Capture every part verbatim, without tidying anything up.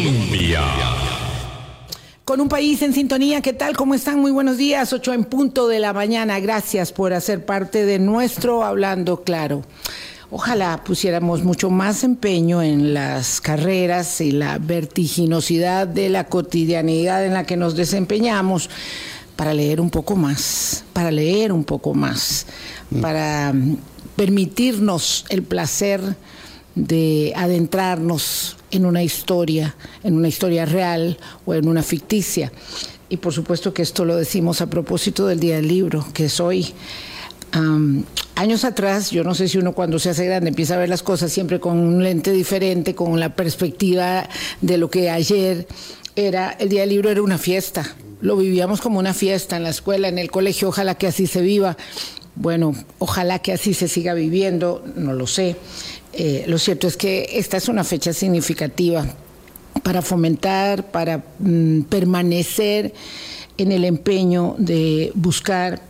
Colombia. Con un país en sintonía, ¿qué tal? ¿Cómo están? Muy buenos días, ocho en punto de la mañana. Gracias por hacer parte de nuestro Hablando Claro. Ojalá pusiéramos mucho más empeño en las carreras y la vertiginosidad de la cotidianidad en la que nos desempeñamos para leer un poco más, para leer un poco más, para permitirnos el placer de adentrarnos en una historia, en una historia real o en una ficticia. Y por supuesto que esto lo decimos a propósito del Día del Libro, que es hoy. Um, años atrás, yo no sé si uno cuando se hace grande empieza a ver las cosas siempre con un lente diferente, con la perspectiva de lo que ayer era, el Día del Libro era una fiesta. Lo vivíamos como una fiesta en la escuela, en el colegio, ojalá que así se viva. Bueno, ojalá que así se siga viviendo, no lo sé. Eh, lo cierto es que esta es una fecha significativa para fomentar, para mm, permanecer en el empeño de buscar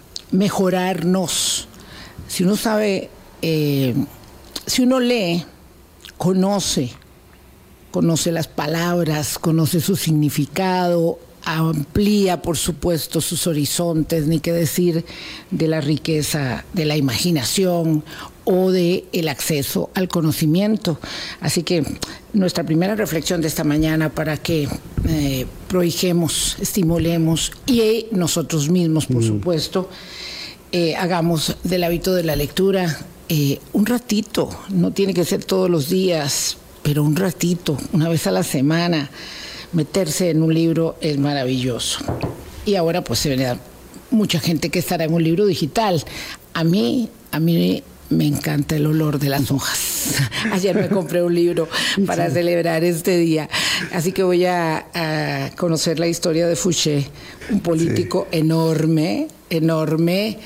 mejorarnos. Si uno sabe, eh, si uno lee, conoce, conoce las palabras, conoce su significado, amplía, por supuesto, sus horizontes, ni qué decir de la riqueza de la imaginación o de el acceso al conocimiento. Así que nuestra primera reflexión de esta mañana para que eh, prohijemos, estimulemos y nosotros mismos, por mm. supuesto, eh, hagamos del hábito de la lectura eh, un ratito, no tiene que ser todos los días, pero un ratito, una vez a la semana. Meterse en un libro es maravilloso. Y ahora pues se verá mucha gente que estará en un libro digital. A mí, a mí me encanta el olor de las hojas. Ayer me compré un libro para sí. celebrar este día. Así que voy a, a conocer la historia de Fouché, un político sí. enorme, enorme.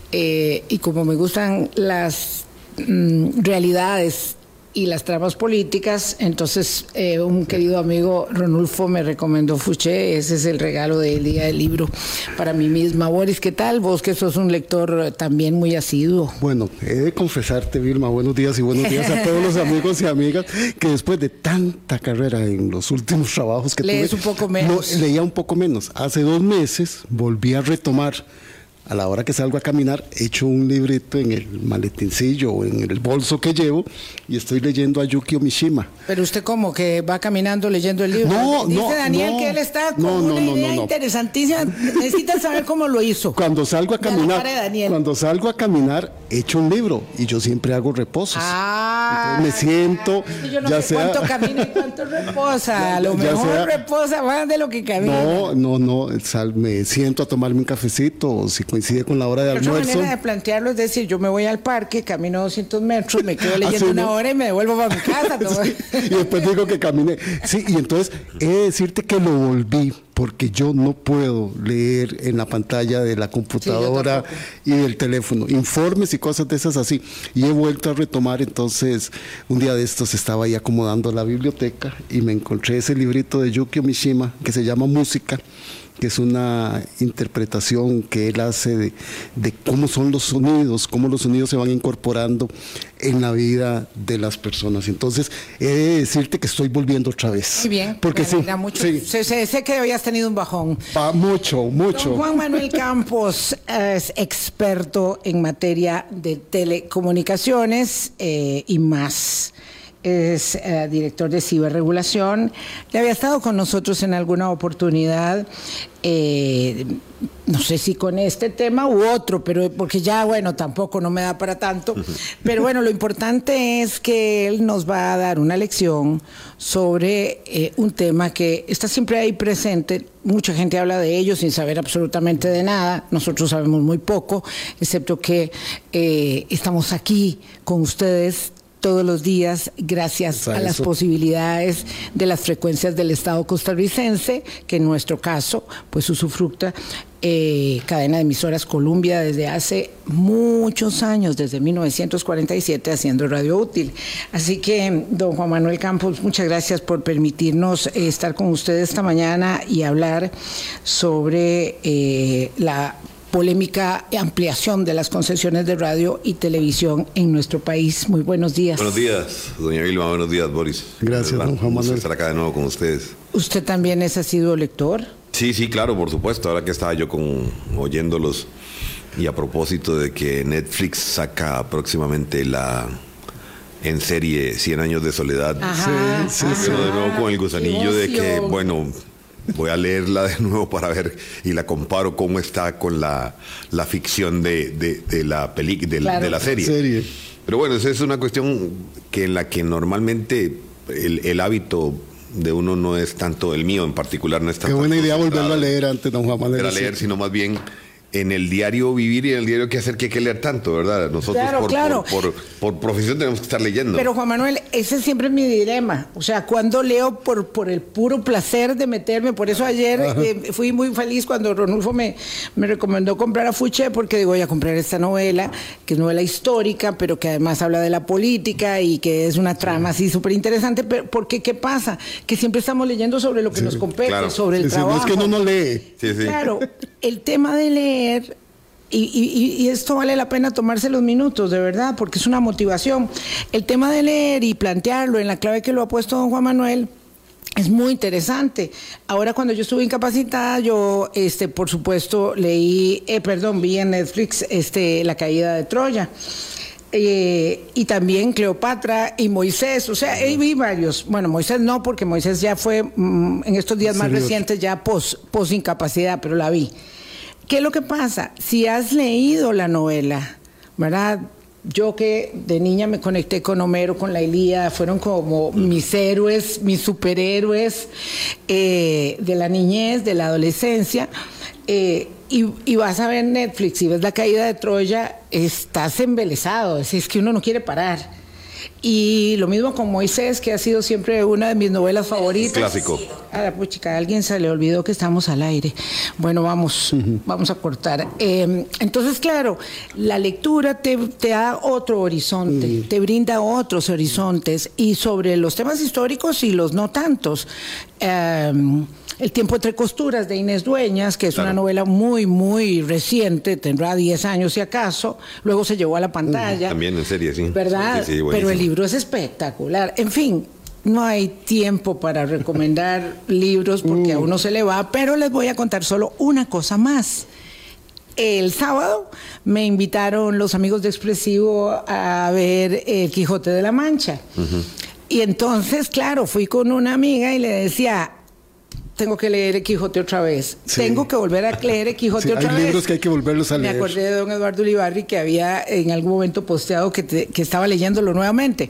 Eh, y como me gustan las mm, realidades y las tramas políticas, entonces eh, un querido amigo Ronulfo me recomendó Fouché. Ese es el regalo del Día del Libro para mí misma. Boris, ¿qué tal? Vos que sos un lector también muy asiduo. Bueno, he de confesarte, Vilma, buenos días y buenos días a todos los amigos y amigas, que después de tanta carrera en los últimos trabajos que lees tuve, un poco menos. No, leía un poco menos. Hace dos meses volví a retomar. A la hora que salgo a caminar, echo un librito en el maletincillo o en el bolso que llevo y estoy leyendo a Yukio Mishima. Pero usted, ¿cómo? ¿Que va caminando leyendo el libro? No, Dice no, Daniel no, que él está con no, no, una no, idea no, no. interesantísima. Necesita saber cómo lo hizo. Cuando salgo a caminar, cuando salgo a caminar, echo un libro y yo siempre hago reposos. Ah, entonces me siento, yo no ya sé sea, cuánto camina y cuánto reposa. A lo ya mejor sea, reposa más de lo que camina. No, no, no. Sal, me siento a tomarme un cafecito o si coincide con la hora de almuerzo. Otra manera de plantearlo es decir, yo me voy al parque, camino doscientos metros, me quedo leyendo ¿Ah, sí, una no? hora y me devuelvo para mi casa. Sí, y después digo que caminé. Sí, y entonces he de decirte que lo volví porque yo no puedo leer en la pantalla de la computadora sí, y del teléfono, informes y cosas de esas así. Y he vuelto a retomar, entonces un día de estos estaba ahí acomodando la biblioteca y me encontré ese librito de Yukio Mishima que se llama Música, que es una interpretación que él hace de, de cómo son los sonidos, cómo los sonidos se van incorporando en la vida de las personas. Entonces, he de decirte que estoy volviendo otra vez. Muy bien, porque sí, mucho. sí. Sé, sé, sé que habías tenido un bajón. Pa, mucho, mucho. Don Juan Manuel Campos es experto en materia de telecomunicaciones eh, y más. Es eh, director de ciberregulación. Ya había estado con nosotros en alguna oportunidad, eh, no sé si con este tema u otro, pero porque ya, bueno, tampoco no me da para tanto. Pero bueno, lo importante es que él nos va a dar una lección sobre eh, un tema que está siempre ahí presente. Mucha gente habla de ello sin saber absolutamente de nada. Nosotros sabemos muy poco, excepto que eh, estamos aquí con ustedes todos los días, gracias a las posibilidades de las frecuencias del Estado costarricense, que en nuestro caso, pues usufructa eh, cadena de emisoras Columbia desde hace muchos años, desde mil novecientos cuarenta y siete, haciendo radio útil. Así que, don Juan Manuel Campos, muchas gracias por permitirnos eh, estar con ustedes esta mañana y hablar sobre eh, la polémica ampliación de las concesiones de radio y televisión en nuestro país. Muy buenos días. Buenos días, doña Vilma, buenos días, Boris. Gracias, don Juan Manuel. estar acá de nuevo con ustedes. ¿Usted también es asiduo lector? Sí, sí, claro, por supuesto. Ahora que estaba yo con, oyéndolos, y a propósito de que Netflix saca próximamente la en serie cien años de soledad. Ajá, sí, sí, pero de nuevo con el gusanillo de que, bueno, voy a leerla de nuevo para ver y la comparo cómo está con la, la ficción de, de, de la peli, de, claro, de la serie. serie. Pero bueno, esa es una cuestión que en la que normalmente el, el hábito de uno no es tanto, el mío en particular no es tanto. Qué buena idea volverlo a leer antes, don Juan Manuel. A leer, sino más bien en el diario vivir y en el diario qué hacer, que hay que leer tanto, ¿verdad? Nosotros claro, por, claro. Por, por, por profesión tenemos que estar leyendo. Pero Juan Manuel, ese siempre es mi dilema. O sea, cuando leo por, por el puro placer de meterme. Por eso ayer eh, fui muy feliz cuando Ronulfo me, me recomendó comprar a Fouché, porque digo, voy a comprar esta novela, que es novela histórica, pero que además habla de la política y que es una trama así súper interesante. Porque, ¿qué pasa? Que siempre estamos leyendo sobre lo que sí, nos compete, claro, sobre el sí, trabajo. Sí, no es que uno no lee. Sí, sí. Claro, el tema de leer. Y, y, y esto vale la pena tomarse los minutos, de verdad, porque es una motivación. El tema de leer y plantearlo en la clave que lo ha puesto don Juan Manuel es muy interesante. Ahora, cuando yo estuve incapacitada, yo, este, por supuesto, leí, eh, perdón, vi en Netflix este, La caída de Troya. Eh, y también Cleopatra y Moisés, o sea, eh, vi varios. Bueno, Moisés no, porque Moisés ya fue mm, en estos días más sí, recientes, ya pos, pos incapacidad, pero la vi. ¿Qué es lo que pasa? Si has leído la novela, ¿verdad? Yo que de niña me conecté con Homero, con la Ilíada, fueron como mis héroes, mis superhéroes eh, de la niñez, de la adolescencia, eh, y, y vas a ver Netflix y ves La caída de Troya, estás embelesado, es, es que uno no quiere parar. Y lo mismo con Moisés, que ha sido siempre una de mis novelas favoritas. Clásico. A la puchica, a alguien se le olvidó que estamos al aire. Bueno, vamos, uh-huh. vamos a cortar. Eh, entonces, claro, la lectura te, te da otro horizonte, uh-huh. te brinda otros horizontes. Y sobre los temas históricos y los no tantos. Eh, El tiempo entre costuras de Inés Dueñas, que es claro. una novela muy, muy reciente, tendrá diez años si acaso, luego se llevó a la pantalla. También en serie, sí. ¿Verdad? Sí, sí, pero el libro es espectacular. En fin, no hay tiempo para recomendar libros porque mm. a uno se le va, pero les voy a contar solo una cosa más. El sábado me invitaron los amigos de Expresivo a ver El Quijote de la Mancha. Uh-huh. Y entonces, claro, fui con una amiga y le decía... tengo que leer El Quijote otra vez. Sí. Tengo que volver a leer El Quijote sí, otra hay vez. Hay libros que hay que volverlos a leer. Me acordé de don Eduardo Ulibarri, que había en algún momento posteado que, te, que estaba leyéndolo nuevamente.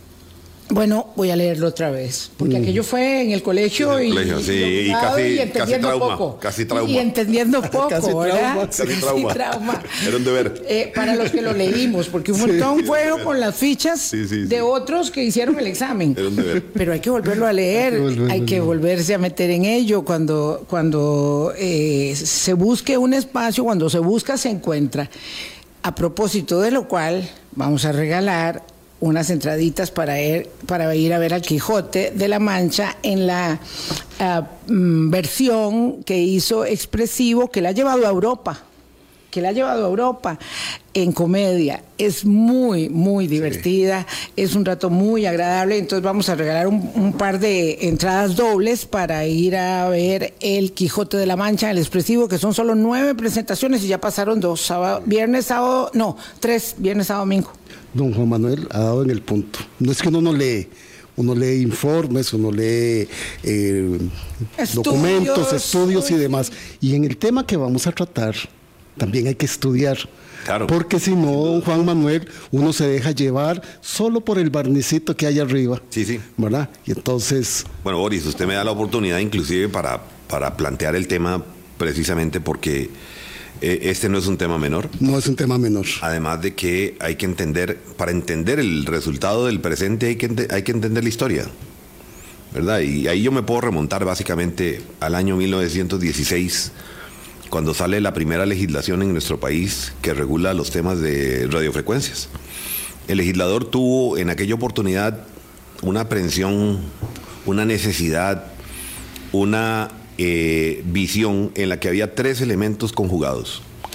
Bueno, voy a leerlo otra vez, porque mm. aquello fue en el colegio, sí, y, colegio, sí, y, casi, y entendiendo casi trauma, poco. Casi trauma. Y entendiendo poco, casi ¿verdad? Trauma, casi trauma. trauma. Era un deber. Eh, para los que lo leímos, porque un montón sí, fueron con las fichas sí, sí, sí. de otros que hicieron el examen. Era un deber. Pero hay que volverlo a leer, hay que, volverlo. hay que volverse a meter en ello. Cuando, cuando eh, se busque un espacio, cuando se busca, se encuentra. A propósito de lo cual, vamos a regalar unas entraditas para ir, para ir a ver al Quijote de la Mancha en la uh, mm, versión que hizo Expresivo, que la ha llevado a Europa, que la ha llevado a Europa en comedia. Es muy, muy divertida, sí. es un rato muy agradable, entonces vamos a regalar un, un par de entradas dobles para ir a ver El Quijote de la Mancha, el Expresivo, que son solo nueve presentaciones y ya pasaron dos, sábado, viernes, sábado, no, tres, viernes, sábado, domingo. Don Juan Manuel ha dado en el punto. No es que uno no lee, uno lee informes, uno lee eh, estudios. documentos, estudios y demás. Y en el tema que vamos a tratar, también hay que estudiar. Claro. Porque si no, don Juan Manuel, uno se deja llevar solo por el barnicito que hay arriba. Sí, sí. ¿Verdad? Y entonces... Bueno, Boris, usted me da la oportunidad inclusive para, para plantear el tema precisamente porque... Este no es un tema menor. No es un tema menor. Además de que hay que entender, para entender el resultado del presente hay que, hay que entender la historia, ¿verdad? Y ahí yo me puedo remontar básicamente al año mil novecientos dieciséis, cuando sale la primera legislación en nuestro país que regula los temas de radiofrecuencias. El legislador tuvo en aquella oportunidad una aprehensión, una necesidad, una... Eh, visión en la que había tres elementos conjugados.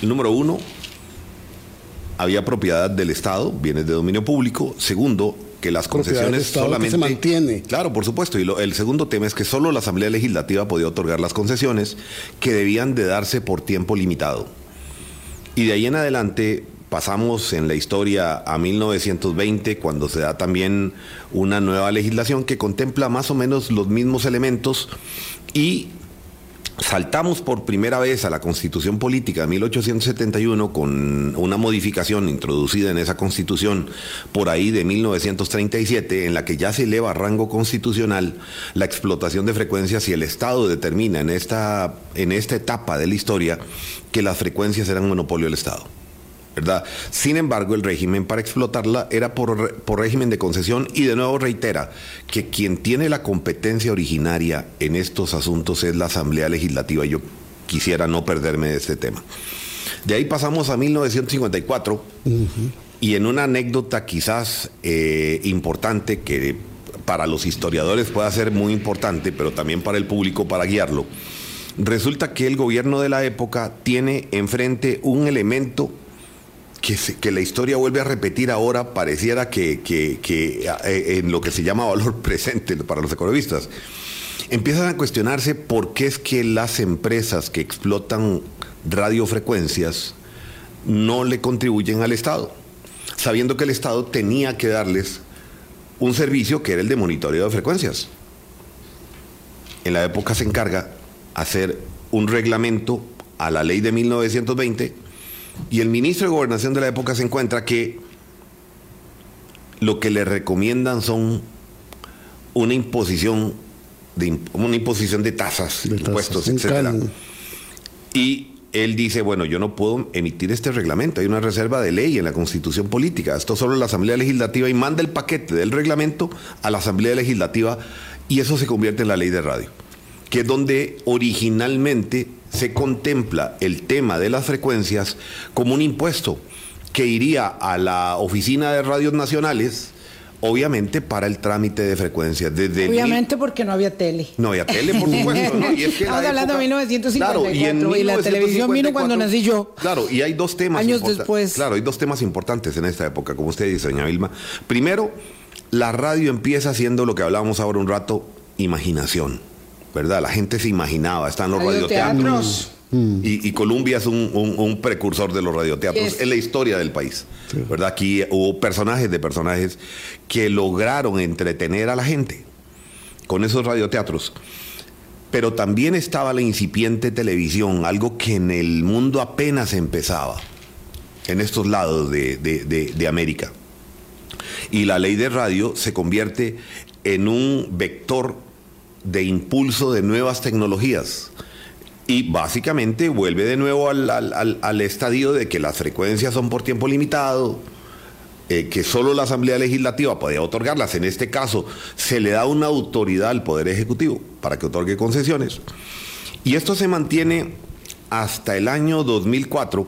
El número uno, había propiedad del Estado, bienes de dominio público. Segundo, que las concesiones solamente se mantiene. Claro, por supuesto. Y lo, el segundo tema es que solo la Asamblea Legislativa podía otorgar las concesiones, que debían de darse por tiempo limitado. Y de ahí en adelante pasamos en la historia a mil novecientos veinte, cuando se da también una nueva legislación que contempla más o menos los mismos elementos, y saltamos por primera vez a la Constitución Política de mil ochocientos setenta y uno con una modificación introducida en esa Constitución por ahí de mil novecientos treinta y siete, en la que ya se eleva a rango constitucional la explotación de frecuencias, y el Estado determina en esta, en esta etapa de la historia que las frecuencias eran monopolio del Estado, ¿verdad? Sin embargo, el régimen para explotarla era por, por régimen de concesión, y de nuevo reitera que quien tiene la competencia originaria en estos asuntos es la Asamblea Legislativa. Yo quisiera no perderme de este tema. De ahí pasamos a mil novecientos cincuenta y cuatro, uh-huh. y en una anécdota quizás eh, importante, que para los historiadores pueda ser muy importante, pero también para el público, para guiarlo, resulta que el gobierno de la época tiene enfrente un elemento Que, se, que la historia vuelve a repetir ahora, pareciera que, que, que eh, en lo que se llama valor presente para los economistas. Empiezan a cuestionarse por qué es que las empresas que explotan radiofrecuencias no le contribuyen al Estado, sabiendo que el Estado tenía que darles un servicio que era el de monitoreo de frecuencias. En la época se encarga hacer un reglamento a la ley de mil novecientos veinte, y el ministro de Gobernación de la época se encuentra que lo que le recomiendan son una imposición de, una imposición de tasas, de impuestos, tasas, etcétera. Y él dice, bueno, yo no puedo emitir este reglamento, hay una reserva de ley en la Constitución Política, esto solo la Asamblea Legislativa, y manda el paquete del reglamento a la Asamblea Legislativa, y eso se convierte en la ley de radio, que es donde originalmente se contempla el tema de las frecuencias como un impuesto que iría a la Oficina de Radios Nacionales, obviamente para el trámite de frecuencias. Desde obviamente el... porque no había tele. No había tele, por supuesto, ¿no? Y es que estamos hablando de mil novecientos cincuenta y cuatro, claro, y, en y mil novecientos cincuenta y cuatro, la televisión vino cuando nací yo. Claro, y hay dos temas años después. Claro, hay dos temas importantes en esta época, como usted dice, doña Vilma. Primero, la radio empieza siendo lo que hablábamos ahora un rato, imaginación, ¿verdad? La gente se imaginaba, están los radioteatros. radioteatros. Mm. Y, y Colombia es un, un, un precursor de los radioteatros yes. en la historia del país, sí. ¿verdad? Aquí hubo personajes de personajes que lograron entretener a la gente con esos radioteatros. Pero también estaba la incipiente televisión, algo que en el mundo apenas empezaba, en estos lados de, de, de, de América. Y la ley de radio se convierte en un vector de impulso de nuevas tecnologías, y básicamente vuelve de nuevo al, al, al, al estadio de que las frecuencias son por tiempo limitado, eh, que solo la Asamblea Legislativa podía otorgarlas. En este caso se le da una autoridad al Poder Ejecutivo para que otorgue concesiones, y esto se mantiene hasta el año dos mil cuatro,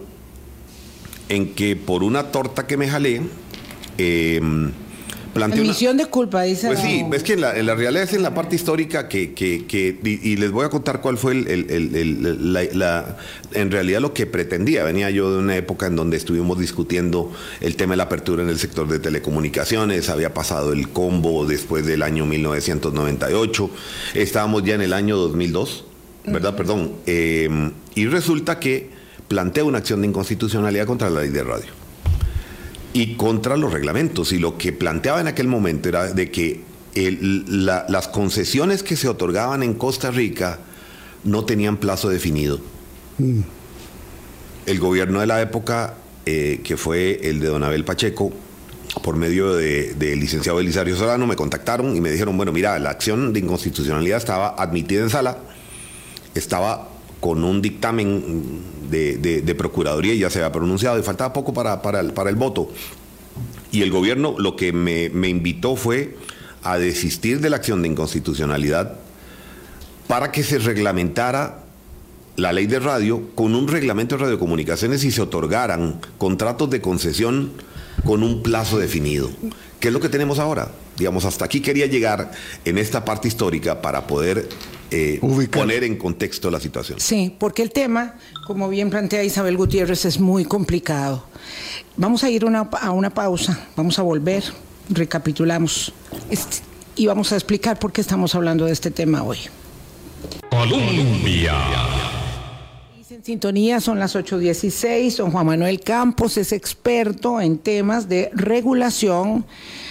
en que por una torta que me jalé, eh, admisión de culpa, dice. Pues sí, es que en la, en la realidad es en la parte histórica que, que, que y, y les voy a contar cuál fue el, el, el, el la, la, en realidad lo que pretendía. Venía yo de una época en donde estuvimos discutiendo el tema de la apertura en el sector de telecomunicaciones, había pasado el combo después del año mil novecientos noventa y ocho, estábamos ya en el año dos mil dos, ¿verdad? Uh-huh. Perdón. Eh, y resulta que plantea una acción de inconstitucionalidad contra la ley de radio y contra los reglamentos, y lo que planteaba en aquel momento era de que el, la, las concesiones que se otorgaban en Costa Rica no tenían plazo definido. Mm. El gobierno de la época, eh, que fue el de don Abel Pacheco, por medio del de licenciado Belisario Solano, me contactaron y me dijeron, bueno, mira, la acción de inconstitucionalidad estaba admitida en sala, estaba con un dictamen de, de, de Procuraduría y ya se había pronunciado y faltaba poco para, para, el, para el voto. Y el gobierno lo que me, me invitó fue a desistir de la acción de inconstitucionalidad para que se reglamentara la ley de radio con un reglamento de radiocomunicaciones y se otorgaran contratos de concesión con un plazo definido. ¿Qué es lo que tenemos ahora? Digamos, hasta aquí quería llegar en esta parte histórica para poder eh, poner en contexto la situación. Sí, porque el tema, como bien plantea Isabel Gutiérrez, es muy complicado. Vamos a ir una, a una pausa, vamos a volver, recapitulamos este, y vamos a explicar por qué estamos hablando de este tema hoy. Colombia. En sintonía son las ocho dieciséis. Don Juan Manuel Campos es experto en temas de regulación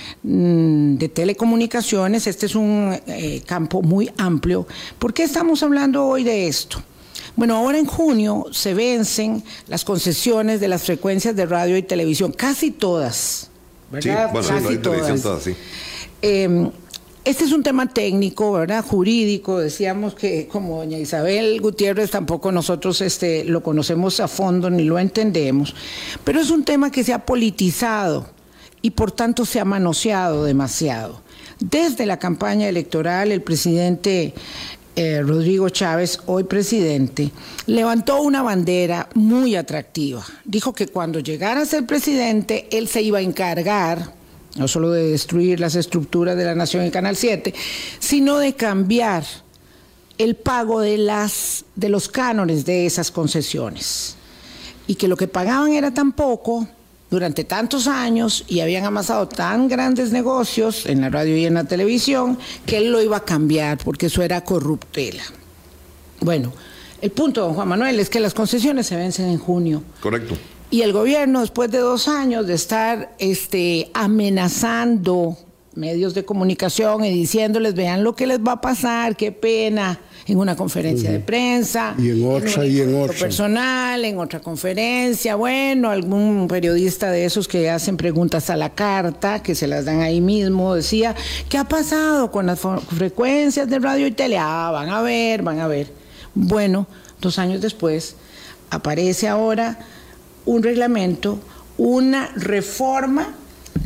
mmm, de telecomunicaciones. Este es un eh, campo muy amplio. ¿Por qué estamos hablando hoy de esto? Bueno, ahora en junio se vencen las concesiones de las frecuencias de radio y televisión, casi todas, ¿verdad? Sí, bueno, casi radio y todas. televisión todas, sí. Eh, Este es un tema técnico, ¿verdad? Jurídico. Decíamos que, como doña Isabel Gutiérrez, tampoco nosotros este, lo conocemos a fondo ni lo entendemos. Pero es un tema que se ha politizado y por tanto se ha manoseado demasiado. Desde la campaña electoral, el presidente eh, Rodrigo Chávez, hoy presidente, levantó una bandera muy atractiva. Dijo que cuando llegara a ser presidente, él se iba a encargar no solo de destruir las estructuras de la nación en Canal siete, sino de cambiar el pago de, las, de los cánones de esas concesiones. Y que lo que pagaban era tan poco durante tantos años y habían amasado tan grandes negocios en la radio y en la televisión que él lo iba a cambiar porque eso era corruptela. Bueno, el punto, don Juan Manuel, es que las concesiones se vencen en junio. Correcto. Y el gobierno, después de dos años de estar este, amenazando medios de comunicación y diciéndoles, vean lo que les va a pasar, qué pena, en una conferencia uh-huh. de prensa. Y en otra, en y en otra. Personal, en otra conferencia, bueno, algún periodista de esos que hacen preguntas a la carta, que se las dan ahí mismo, decía, ¿qué ha pasado con las frecuencias de radio y tele? Ah, van a ver, van a ver. Bueno, dos años después, aparece ahora un reglamento, una reforma,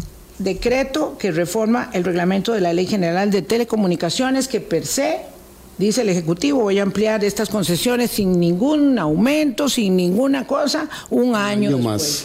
decreto que reforma el reglamento de la Ley General de Telecomunicaciones que per se, dice el Ejecutivo, voy a ampliar estas concesiones sin ningún aumento, sin ninguna cosa, un año, año más.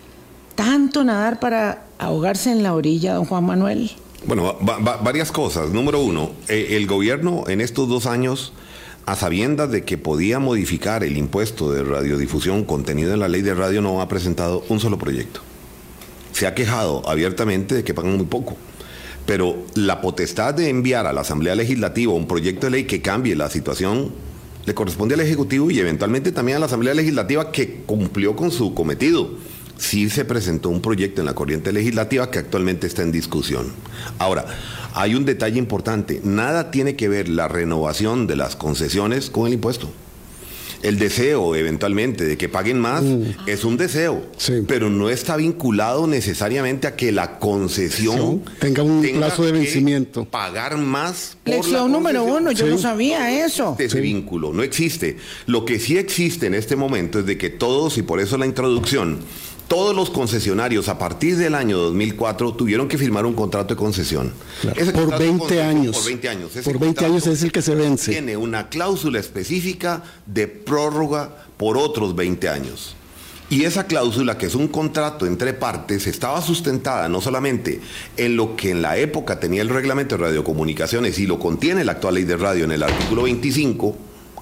¿Tanto nadar para ahogarse en la orilla, don Juan Manuel? Bueno, va, va, varias cosas. Número uno, eh, el gobierno en estos dos años, a sabiendas de que podía modificar el impuesto de radiodifusión contenido en la ley de radio, no ha presentado un solo proyecto. Se ha quejado abiertamente de que pagan muy poco, pero la potestad de enviar a la Asamblea Legislativa un proyecto de ley que cambie la situación le corresponde al Ejecutivo y eventualmente también a la Asamblea Legislativa, que cumplió con su cometido. Sí se presentó un proyecto en la corriente legislativa que actualmente está en discusión. Ahora, hay un detalle importante. Nada tiene que ver la renovación de las concesiones con el impuesto. El deseo, eventualmente, de que paguen más mm. es un deseo, sí. pero no está vinculado necesariamente a que la concesión sí. tenga un tenga plazo de vencimiento. Pagar más por Lección la número uno, yo sí. no sabía eso. Ese sí. vínculo no existe. Lo que sí existe en este momento es de que todos, y por eso la introducción, todos los concesionarios a partir del año dos mil cuatro tuvieron que firmar un contrato de concesión. Claro. Ese por veinte años. Por veinte años. Ese por veinte años es el que se vence. Tiene una cláusula específica de prórroga por otros veinte años. Y esa cláusula, que es un contrato entre partes, estaba sustentada no solamente en lo que en la época tenía el reglamento de radiocomunicaciones y lo contiene la actual ley de radio en el artículo veinticinco,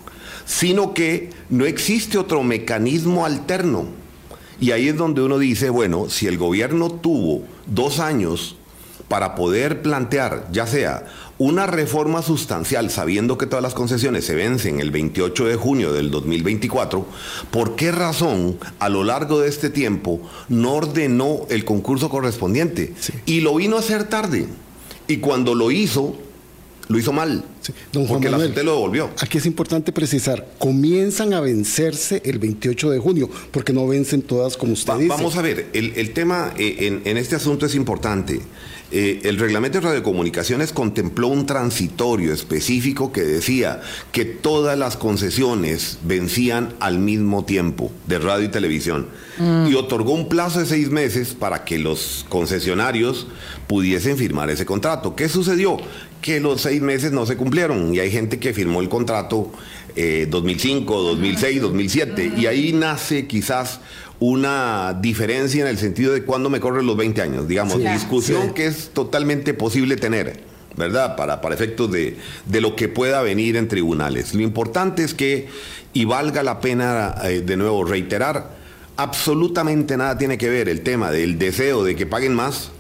sino que no existe otro mecanismo alterno. Y ahí es donde uno dice, bueno, si el gobierno tuvo dos años para poder plantear, ya sea una reforma sustancial, sabiendo que todas las concesiones se vencen el veintiocho de junio del dos mil veinticuatro, ¿por qué razón a lo largo de este tiempo no ordenó el concurso correspondiente? Sí. Y lo vino a hacer tarde. Y cuando lo hizo, lo hizo mal, sí. Don Juan porque Manuel, la gente lo devolvió. Aquí es importante precisar, comienzan a vencerse el veintiocho de junio, porque no vencen todas como usted Va, dice. Vamos a ver, el, el tema eh, en, en este asunto es importante. Eh, el reglamento de radiocomunicaciones contempló un transitorio específico que decía que todas las concesiones vencían al mismo tiempo de radio y televisión mm. y otorgó un plazo de seis meses para que los concesionarios pudiesen firmar ese contrato. ¿Qué sucedió? Que los seis meses no se cumplieron y hay gente que firmó el contrato eh, dos mil cinco, dos mil seis, dos mil siete y ahí nace quizás una diferencia en el sentido de cuándo me corren los veinte años, digamos, sí, discusión sí. que es totalmente posible tener, ¿verdad? Para, para efectos de, de lo que pueda venir en tribunales. Lo importante es que, y valga la pena eh, de nuevo reiterar, absolutamente nada tiene que ver el tema del deseo de que paguen más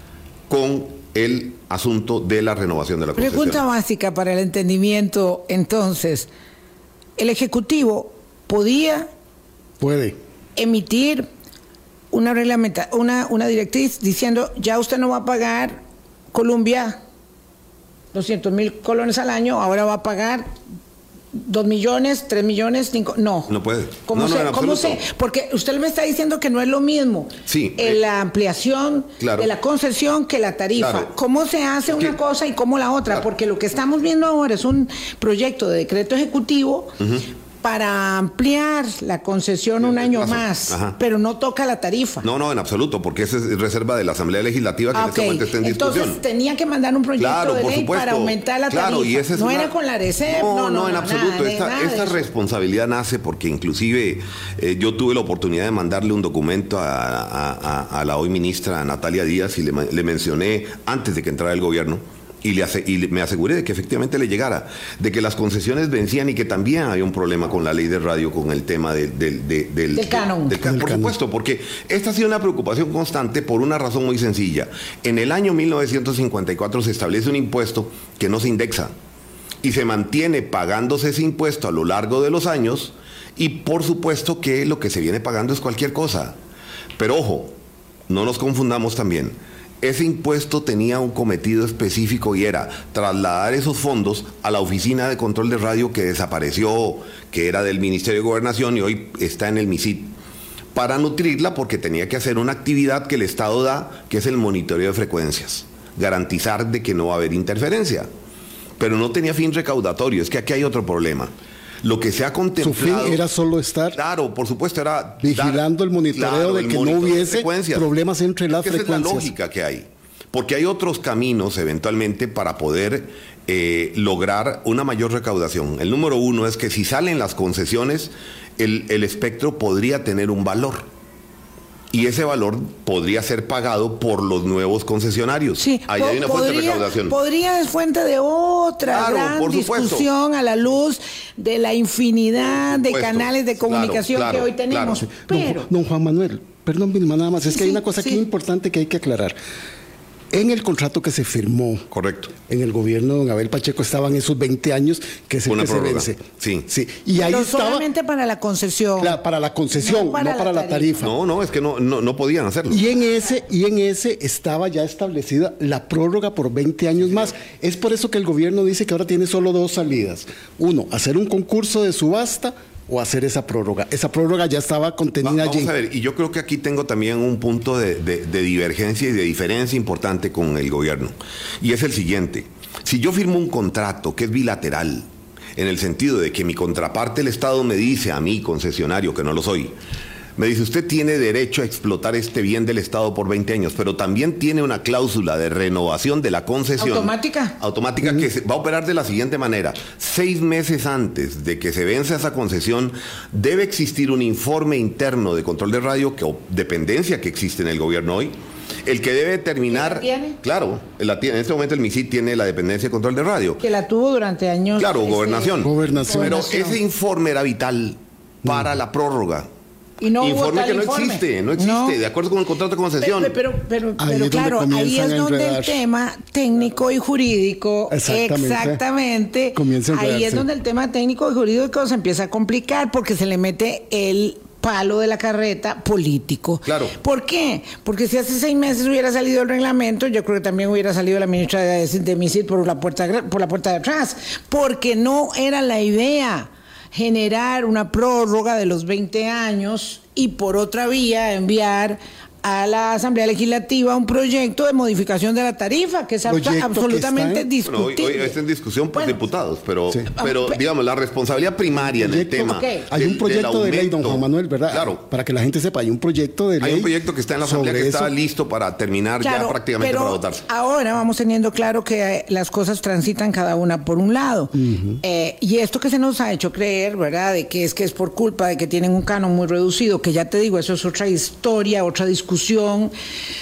con el asunto de la renovación de la concesión. Pregunta básica para el entendimiento, entonces, ¿el Ejecutivo podía Puede. emitir una reglamenta, una, una directriz diciendo ya usted no va a pagar Colombia doscientos mil colones al año, ahora va a pagar dos millones, tres millones, cinco, no. No puede. ¿Cómo no, se, no, ¿cómo se? Porque usted me está diciendo que no es lo mismo sí, eh, eh, la ampliación claro, de la concesión que la tarifa. Claro. ¿Cómo se hace es una que, cosa y cómo la otra? claro. Porque lo que estamos viendo ahora es un proyecto de decreto ejecutivo uh-huh. para ampliar la concesión un año plazo. más, Ajá. pero no toca la tarifa. No, no, en absoluto, porque esa es reserva de la Asamblea Legislativa que Ah, en este okay. momento está en Entonces, discusión. tenía que mandar un proyecto Claro, de por ley supuesto. para aumentar la Claro, tarifa. y esa es no una... era con la ARECEP, no, no, no, no, en no, absoluto. nada, esta nada de esta eso. responsabilidad nace porque inclusive eh, yo tuve la oportunidad de mandarle un documento a, a, a, a la hoy ministra Natalia Díaz y le, le mencioné antes de que entrara el gobierno. Y, le hace, y me aseguré de que efectivamente le llegara, de que las concesiones vencían y que también había un problema con la ley de radio, con el tema de, de, de, del, del canon. Del, del, por canon. supuesto, porque esta ha sido una preocupación constante por una razón muy sencilla. En el año mil novecientos cincuenta y cuatro se establece un impuesto que no se indexa y se mantiene pagándose ese impuesto a lo largo de los años y por supuesto que lo que se viene pagando es cualquier cosa. Pero ojo, no nos confundamos también. Ese impuesto tenía un cometido específico y era trasladar esos fondos a la Oficina de Control de Radio que desapareció, que era del Ministerio de Gobernación y hoy está en el MISID, para nutrirla porque tenía que hacer una actividad que el Estado da, que es el monitoreo de frecuencias, garantizar de que no va a haber interferencia. Pero no tenía fin recaudatorio, es que aquí hay otro problema. Lo que se ha contemplado... Su fin era solo estar... Claro, por supuesto, era... vigilando dar, el monitoreo claro, de el que no monitoreo hubiese problemas entre es las que frecuencias. Esa es la lógica que hay. Porque hay otros caminos, eventualmente, para poder eh, lograr una mayor recaudación. El número uno es que si salen las concesiones, el, el espectro podría tener un valor. Y ese valor podría ser pagado por los nuevos concesionarios. Sí, ahí hay una fuente de recaudación. Podría ser fuente de otra Claro, gran por supuesto. discusión a la luz de la infinidad de Supuesto. canales de comunicación Claro, claro, que hoy tenemos. claro. Pero, Don, don Juan Manuel, perdón, Vilma, nada más, es que Sí, hay una cosa sí. aquí importante que hay que aclarar. En el contrato que se firmó Correcto. en el gobierno de don Abel Pacheco estaban esos veinte años que es el Una que prórroga. se vence. Sí. sí. Y ahí pero estaba solamente para la concesión. la- para la concesión, No para no para la la tarifa. No, no, es que no, no, no podían hacerlo. Y en ese y en ese estaba ya establecida la prórroga por veinte años más. Es por eso que el gobierno dice que ahora tiene solo dos salidas. Uno, hacer un concurso de subasta o hacer esa prórroga. Esa prórroga ya estaba contenida Va- vamos allí. a ver, y yo creo que aquí tengo también un punto de, de- de divergencia y de diferencia importante con el gobierno. Y es el siguiente. Si yo firmo un contrato que es bilateral, en el sentido de que mi contraparte, el Estado, me dice a mí, concesionario, que no lo soy, me dice, usted tiene derecho a explotar este bien del Estado por veinte años, pero también tiene una cláusula de renovación de la concesión. ¿Automática? Automática uh-huh. que se, va a operar de la siguiente manera. Seis meses antes de que se venza esa concesión, debe existir un informe interno de control de radio, que, o dependencia que existe en el gobierno hoy, el que debe determinar... ¿Que la tiene? Claro, la tiene, en este momento el MISID tiene la dependencia de control de radio. Que la tuvo durante años. Claro, este, gobernación. Gobernación. Pero Gobernación. ese informe era vital para la prórroga. Y no hubo informe tal que no informe. existe, no existe, No. de acuerdo con el contrato de concesión. Pero, pero, pero, Ahí pero es donde claro, ahí comienzan es a donde enredar. el tema técnico y jurídico, Exactamente. exactamente, Comienza a ahí es enredarse. donde el tema técnico y jurídico se empieza a complicar porque se le mete el palo de la carreta político. Claro. ¿Por qué? Porque si hace seis meses hubiera salido el reglamento, yo creo que también hubiera salido la ministra de, de MISID por la puerta, por la puerta de atrás, porque no era la idea generar una prórroga de los veinte años y por otra vía enviar a la Asamblea Legislativa un proyecto de modificación de la tarifa, que es Proyecto que absolutamente está en- Bueno, hoy, discutible. hoy está en discusión por Bueno. diputados, pero, Sí. pero Ah, digamos, la responsabilidad primaria en el Proyecto- tema. Ok. Hay del- un proyecto del de ley, don aumento. Juan Manuel, ¿verdad? Claro. Para que la gente sepa, hay un proyecto de ley. Hay un proyecto que está en la Asamblea sobre que está eso. listo para terminar Claro, ya prácticamente pero para votarse. ahora vamos teniendo claro que eh, las cosas transitan cada una por un lado. Eh, y esto que se nos ha hecho creer, ¿verdad? De que es que es por culpa de que tienen un canon muy reducido, que ya te digo, eso es otra historia, otra discusión.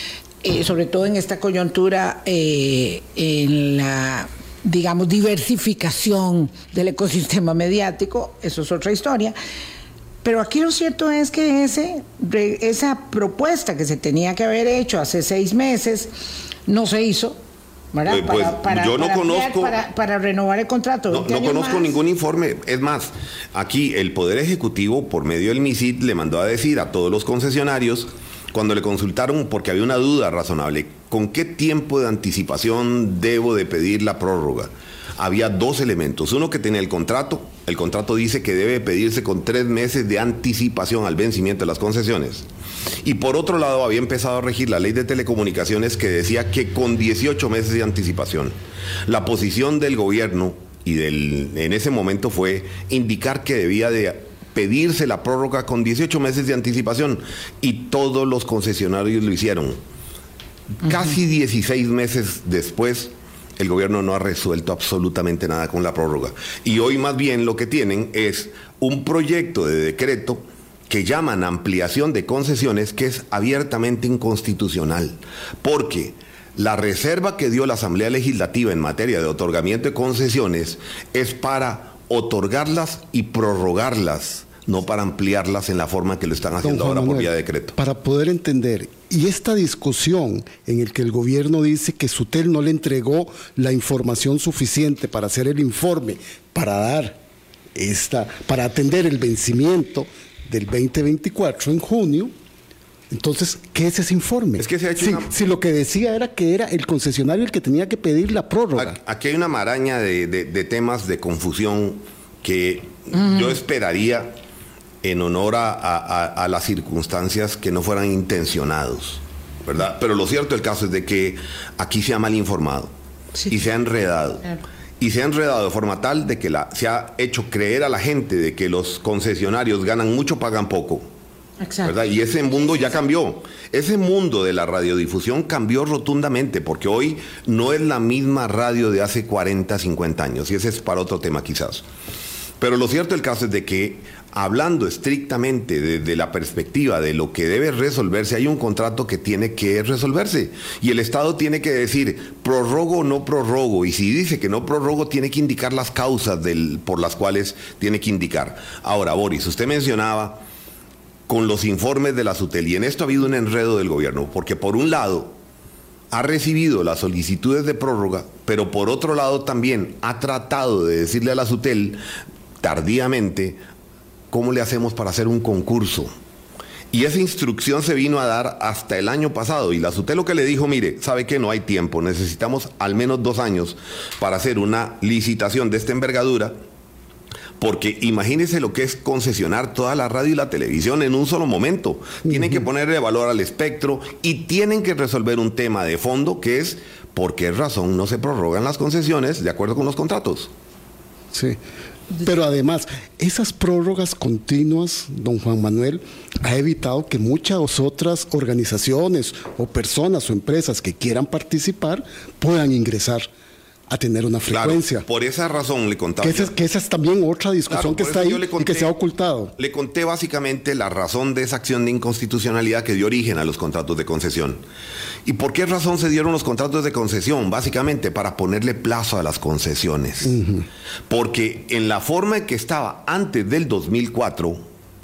eh, sobre todo en esta coyuntura, eh, en la, digamos, diversificación del ecosistema mediático, eso es otra historia. Pero aquí lo cierto es que ese, esa propuesta que se tenía que haber hecho hace seis meses no se hizo, ¿verdad? Eh, pues, para, para, yo no para, conozco, para, para renovar el contrato. No, no conozco más. ningún informe. Es más, aquí el Poder Ejecutivo, por medio del MISID, le mandó a decir a todos los concesionarios, cuando le consultaron, porque había una duda razonable, ¿con qué tiempo de anticipación debo de pedir la prórroga? Había dos elementos. Uno, que tenía el contrato. El contrato dice que debe pedirse con tres meses de anticipación al vencimiento de las concesiones. Y por otro lado, había empezado a regir la ley de telecomunicaciones, que decía que con dieciocho meses de anticipación. La posición del gobierno y del, en ese momento fue indicar que debía de pedirse la prórroga con dieciocho meses de anticipación, y todos los concesionarios lo hicieron. Uh-huh. Casi dieciséis meses después, el gobierno no ha resuelto absolutamente nada con la prórroga. Y hoy más bien lo que tienen es un proyecto de decreto que llaman ampliación de concesiones, que es abiertamente inconstitucional, porque la reserva que dio la Asamblea Legislativa en materia de otorgamiento de concesiones es para otorgarlas y prorrogarlas, no para ampliarlas en la forma que lo están haciendo ahora por vía de decreto. Para poder entender, y esta discusión en el que el gobierno dice que SUTEL no le entregó la información suficiente para hacer el informe, para dar esta, para atender el vencimiento del veinte veinticuatro en junio. Entonces, ¿qué es ese informe? Es que se ha hecho si, una... si lo que decía era que era el concesionario el que tenía que pedir la prórroga. Aquí hay una maraña de, de, de temas de confusión que mm. yo esperaría, en honor a, a, a las circunstancias, que no fueran intencionados, ¿verdad? Pero lo cierto del caso es de que aquí se ha mal informado, sí, y se ha enredado. Claro. Y se ha enredado de forma tal de que la, se ha hecho creer a la gente de que los concesionarios ganan mucho, pagan poco. Exacto. ¿Verdad? Y ese mundo ya cambió. Ese mundo de la radiodifusión cambió rotundamente, porque hoy no es la misma radio de hace cuarenta, cincuenta años, y ese es para otro tema quizás. Pero lo cierto del caso es de que, hablando estrictamente desde la perspectiva de lo que debe resolverse, hay un contrato que tiene que resolverse. Y el Estado tiene que decir, prorrogo o no prorrogo. Y si dice que no prorrogo, tiene que indicar las causas del, por las cuales tiene que indicar. Ahora, Boris, usted mencionaba con los informes de la SUTEL, y en esto ha habido un enredo del gobierno, porque por un lado ha recibido las solicitudes de prórroga, pero por otro lado también ha tratado de decirle a la SUTEL, tardíamente, ¿cómo le hacemos para hacer un concurso? Y esa instrucción se vino a dar hasta el año pasado, y la SUTEL lo que le dijo, mire, sabe que no hay tiempo, necesitamos al menos dos años para hacer una licitación de esta envergadura, porque imagínese lo que es concesionar toda la radio y la televisión en un solo momento. Uh-huh. Tienen que ponerle valor al espectro y tienen que resolver un tema de fondo, que es por qué razón no se prorrogan las concesiones de acuerdo con los contratos. Sí. Pero además, esas prórrogas continuas, don Juan Manuel, ha evitado que muchas otras organizaciones o personas o empresas que quieran participar puedan ingresar a tener una frecuencia. Claro, por esa razón le contaba. Que esa, que esa es también otra discusión, claro, que está ahí conté, y que se ha ocultado. Le conté básicamente la razón de esa acción de inconstitucionalidad que dio origen a los contratos de concesión. ¿Y por qué razón se dieron los contratos de concesión? Básicamente para ponerle plazo a las concesiones. Uh-huh. Porque en la forma en que estaba antes del dos mil cuatro,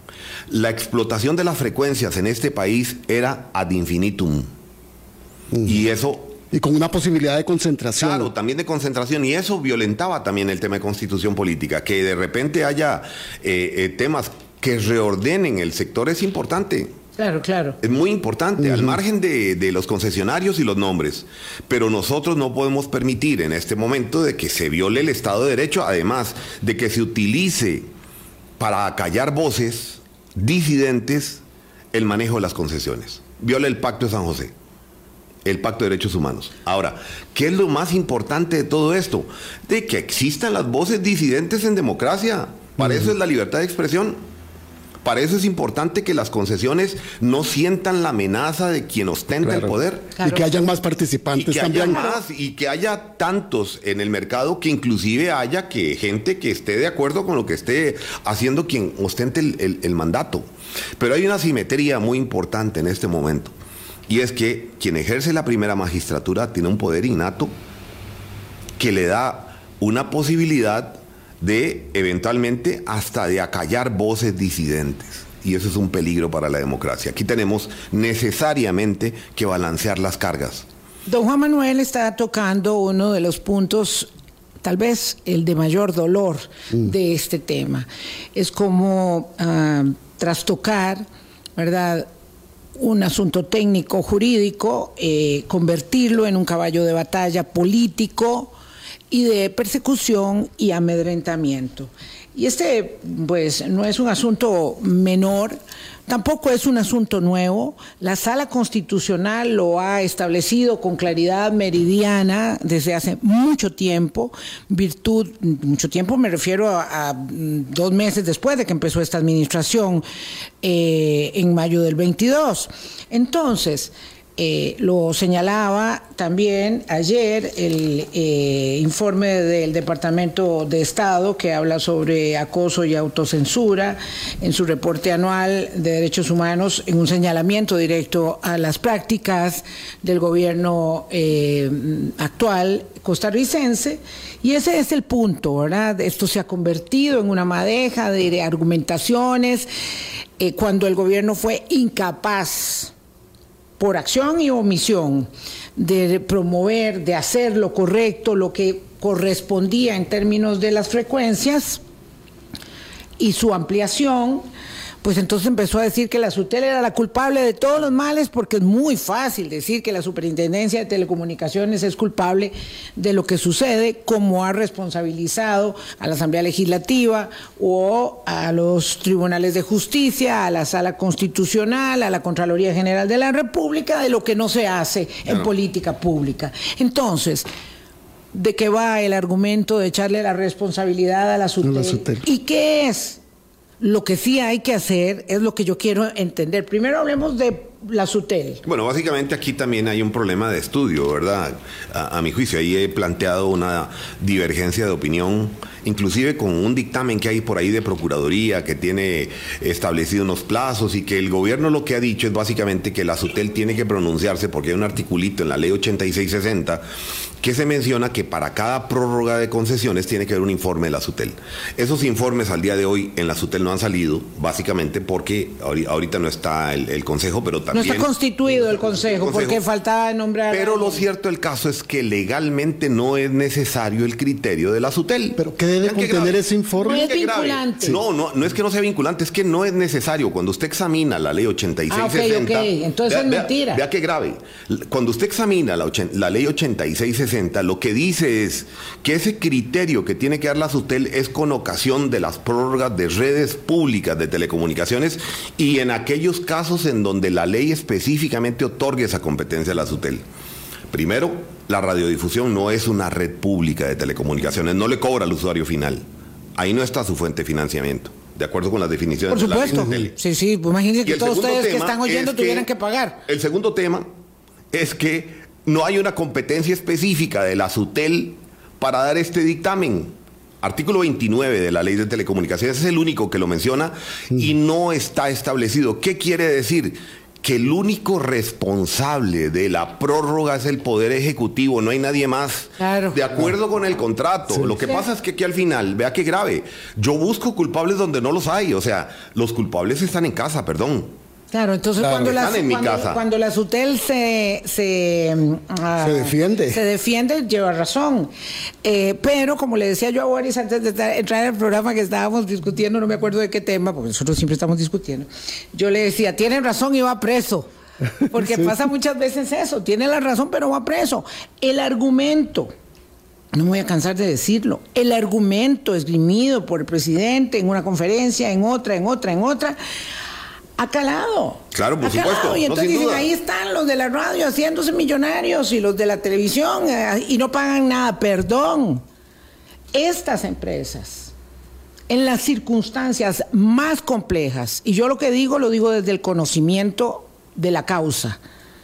la explotación de las frecuencias en este país era ad infinitum. Uh-huh. Y eso... Y con una posibilidad de concentración. Claro, también de concentración. Y eso violentaba también el tema de constitución política. Que de repente haya eh, eh, temas que reordenen el sector es importante. Claro, claro. Es muy importante, uh-huh. al margen de, de los concesionarios y los nombres. Pero nosotros no podemos permitir en este momento de que se viole el Estado de Derecho, además de que se utilice para acallar voces disidentes el manejo de las concesiones. Viola el Pacto de San José, el Pacto de Derechos Humanos. Ahora, ¿qué es lo más importante de todo esto? De que existan las voces disidentes en democracia. Para uh-huh. eso es la libertad de expresión. Para eso es importante que las concesiones no sientan la amenaza de quien ostenta claro. el poder. Claro. Y que hayan más participantes y que también. Haya más, y que haya tantos en el mercado, que inclusive haya que gente que esté de acuerdo con lo que esté haciendo quien ostente el, el, el mandato. Pero hay una simetría muy importante en este momento. Y es que quien ejerce la primera magistratura tiene un poder innato que le da una posibilidad de, eventualmente, hasta de acallar voces disidentes. Y eso es un peligro para la democracia. Aquí tenemos necesariamente que balancear las cargas. Don Juan Manuel está tocando uno de los puntos, tal vez el de mayor dolor mm. de este tema. Es como uh, trastocar, ¿verdad?, un asunto técnico jurídico, eh, convertirlo en un caballo de batalla político y de persecución y amedrentamiento. Y este, pues, no es un asunto menor, tampoco es un asunto nuevo. La Sala Constitucional lo ha establecido con claridad meridiana desde hace mucho tiempo, virtud, mucho tiempo me refiero a, a dos meses después de que empezó esta administración, eh, en mayo del veintidós. Entonces, Eh, lo señalaba también ayer el eh, informe del Departamento de Estado que habla sobre acoso y autocensura en su reporte anual de derechos humanos, en un señalamiento directo a las prácticas del gobierno eh, actual costarricense. Y ese es el punto, ¿verdad? Esto se ha convertido en una madeja de argumentaciones eh, cuando el gobierno fue incapaz, por acción y omisión, de promover, de hacer lo correcto, lo que correspondía en términos de las frecuencias y su ampliación, pues entonces empezó a decir que la SUTEL era la culpable de todos los males, porque es muy fácil decir que la Superintendencia de Telecomunicaciones es culpable de lo que sucede, como ha responsabilizado a la Asamblea Legislativa o a los tribunales de justicia, a la Sala Constitucional, a la Contraloría General de la República, de lo que no se hace en no. política pública. Entonces, ¿de qué va el argumento de echarle la responsabilidad a la SUTEL? No, la SUTEL. ¿Y qué es? Lo que sí hay que hacer es lo que yo quiero entender. Primero hablemos de la SUTEL. Bueno, básicamente aquí también hay un problema de estudio, ¿verdad? A, a mi juicio, ahí he planteado una divergencia de opinión, inclusive con un dictamen que hay por ahí de Procuraduría que tiene establecido unos plazos, y que el gobierno lo que ha dicho es básicamente que la SUTEL tiene que pronunciarse, porque hay un articulito en la ley ochenta y seis sesenta que se menciona que para cada prórroga de concesiones tiene que haber un informe de la SUTEL. Esos informes al día de hoy en la SUTEL no han salido, básicamente porque ahorita no está el, el Consejo, pero también... No está constituido el Consejo, el consejo porque faltaba nombrar... Pero lo cierto del caso es que legalmente no es necesario el criterio de la SUTEL. ¿Pero qué debe contener ese informe? No es vinculante. No, no, no es que no sea vinculante, es que no es necesario. Cuando usted examina la ley ochenta y seis sesenta... Ah, ok, ok, entonces vea, es mentira. Vea, vea qué grave. Cuando usted examina la, la ley ochenta y seis sesenta, lo que dice es que ese criterio que tiene que dar la SUTEL es con ocasión de las prórrogas de redes públicas de telecomunicaciones y en aquellos casos en donde la ley específicamente otorgue esa competencia a la SUTEL. Primero, la radiodifusión no es una red pública de telecomunicaciones, no le cobra al usuario final. Ahí no está su fuente de financiamiento, de acuerdo con las definiciones. Por supuesto. De la ley. Sí, sí, pues imagínense que todos ustedes que están oyendo tuvieran que, que pagar. El segundo tema es que no hay una competencia específica de la SUTEL para dar este dictamen. Artículo veintinueve de la Ley de Telecomunicaciones es el único que lo menciona y no está establecido. ¿Qué quiere decir? Que el único responsable de la prórroga es el Poder Ejecutivo, no hay nadie más. Claro. De acuerdo con el contrato. Sí. Lo que sí. pasa es que aquí al final, vea qué grave, yo busco culpables donde no los hay. O sea, los culpables están en casa, perdón. Claro, entonces claro, cuando, la, cuando, cuando la SUTEL se se, uh, se defiende, se defiende, lleva razón. Eh, pero como le decía yo a Boris antes de estar, entrar al programa que estábamos discutiendo, no me acuerdo de qué tema, porque nosotros siempre estamos discutiendo, yo le decía, tienen razón y va preso. Porque sí. pasa muchas veces eso, tiene la razón pero va preso. El argumento, no me voy a cansar de decirlo, el argumento esgrimido por el presidente en una conferencia, en otra, en otra, en otra, ha calado. Claro, por ha supuesto. Calado. Y entonces no, dicen, ahí están los de la radio haciéndose millonarios y los de la televisión eh, y no pagan nada. Perdón. Estas empresas, en las circunstancias más complejas, y yo lo que digo, lo digo desde el conocimiento de la causa,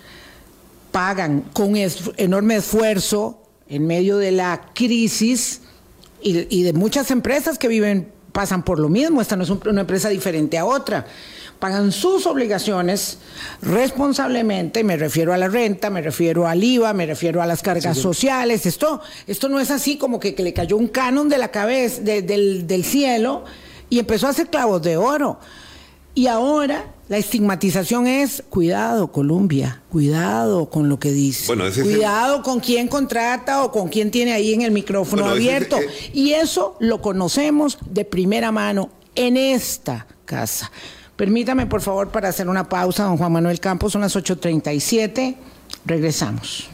pagan con es, enorme esfuerzo en medio de la crisis y, y de muchas empresas que viven, pasan por lo mismo. Esta no es un, una empresa diferente a otra. pagan sus obligaciones responsablemente, me refiero a la renta, me refiero al I V A, me refiero a las cargas sí, sociales. Esto, esto no es así como que, que le cayó un canon de la cabeza, de, del, del cielo, y empezó a hacer clavos de oro. Y ahora la estigmatización es, cuidado, Colombia, cuidado con lo que dice, bueno, cuidado el... con quién contrata o con quién tiene ahí en el micrófono bueno, abierto. Es el... Y eso lo conocemos de primera mano en esta casa. Permítame, por favor, para hacer una pausa, don Juan Manuel Campos, son las ocho treinta y siete, regresamos.